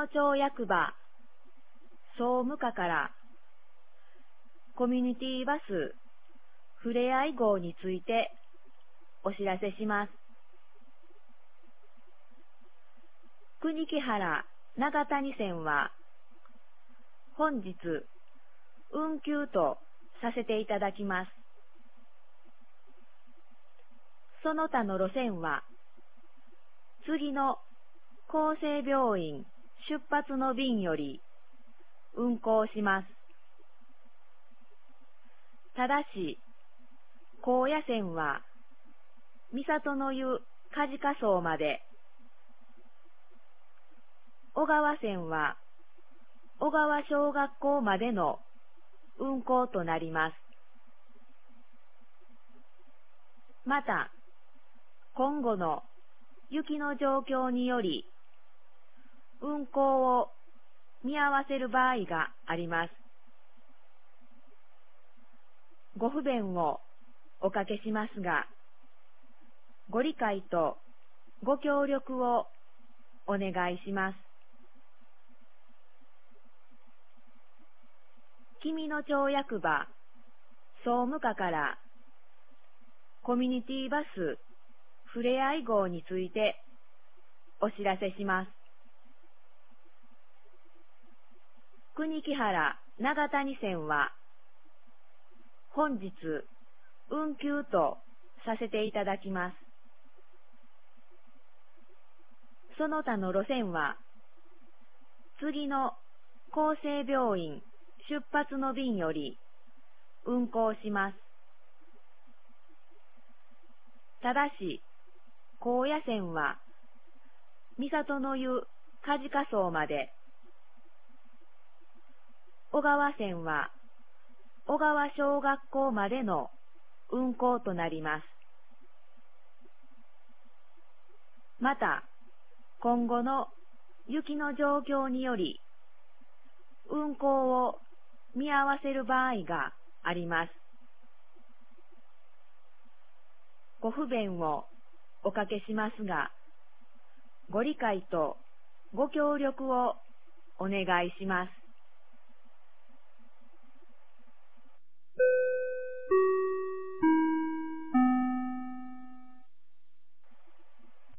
野町役場総務課からコミュニティバスふれあい号についてお知らせします。国木原長谷線は本日運休とさせていただきます。その他の路線は次の厚生病院出発の便より運行します。ただし、高野線は三郷の湯梶賀荘まで、小川線は小川小学校までの運行となります。また、今後の雪の状況により、運行を見合わせる場合があります。ご不便をおかけしますが、ご理解とご協力をお願いします。君野町役場総務課からコミュニティバスふれあい号についてお知らせします。国木原長谷線は本日運休とさせていただきます。その他の路線は次の厚生病院出発の便より運行します。ただし、高野線は三郷の湯梶賀荘まで、小川線は小川小学校までの運行となります。また、今後の雪の状況により、運行を見合わせる場合があります。ご不便をおかけしますが、ご理解とご協力をお願いします。